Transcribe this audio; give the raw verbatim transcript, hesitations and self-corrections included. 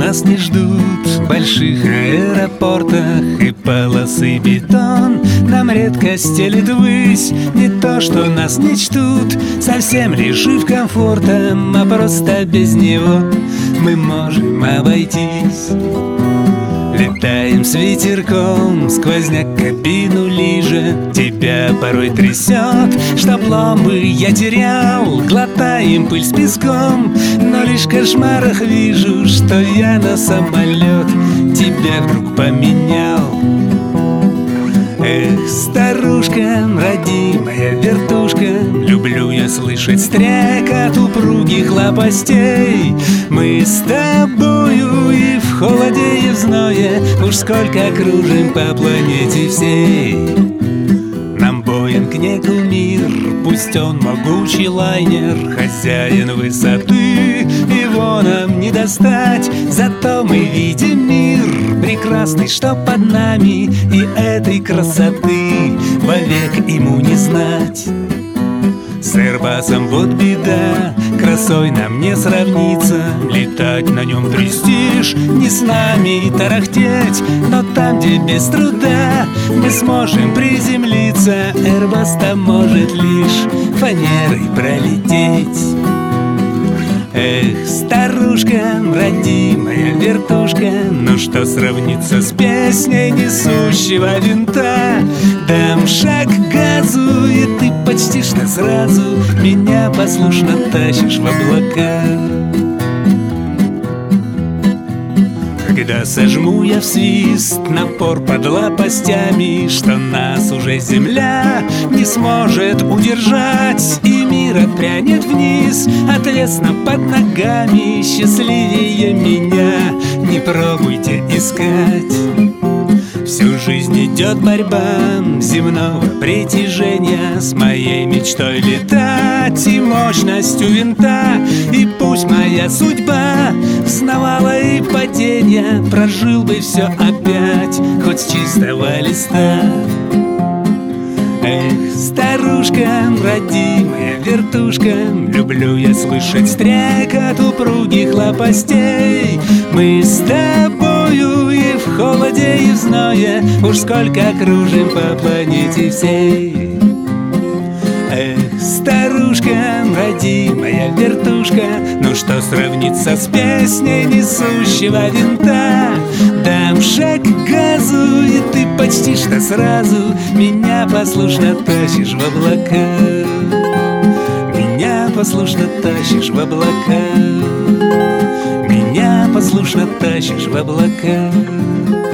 нас не ждут в больших аэропортах и полосы бетон. Нам редко стелит ввысь, не то что нас не чтут, совсем лишив комфортом, а просто без него мы можем обойтись. Летаем с ветерком, сквозняк кабину лижет, тебя порой трясет, что пломбы я терял. Глотаем пыль с песком, но лишь в кошмарах вижу, что я на самолет тебя вдруг поменял. Эх, старушка, родимая вертушка, люблю я слышать стрекот упругих лопастей. Мы с тобою и в холоде, и в зное уж сколько кружим по планете всей. Нам Боинг не кумир, пусть он могучий лайнер, хозяин высоты, его нам не достать. Зато мы видим мир прекрасный, что под нами, и этой красоты вовек ему не знать. С Airbus'ом вот беда, красой нам не сравнится, летать на нем престиж, не с нами тарахтеть. Но там, где без труда мы сможем приземлиться, Airbus-то может лишь фанерой пролететь. Эх, старушка, родимая вертушка, ну что сравнится с песней несущего винта? Дам шаг к газу, и ты почти что сразу меня послушно тащишь в облака. Когда сожму я в свист напор под лопастями, что нас уже земля не сможет удержать, и мир отпрянет вниз, отвесно под ногами, счастливее меня не пробуйте искать. Всю жизнь идет борьба земного притяжения с моей мечтой летать и мощностью винта. И пусть моя судьба сновала и падения, прожил бы все опять, хоть с чистого листа. Эх, старушка, родимая вертушка, люблю я слышать стрекот упругих лопастей. Мы с тобою и в холоде, и в зное уж сколько кружим по планете всей. Эх, старушка, родимая вертушка, ну что сравнится с песней несущего винта? Дам шаг к газу, и ты почти что сразу меня послушно тащишь в облака. Меня послушно тащишь в облака. Меня послушно тащишь в облака.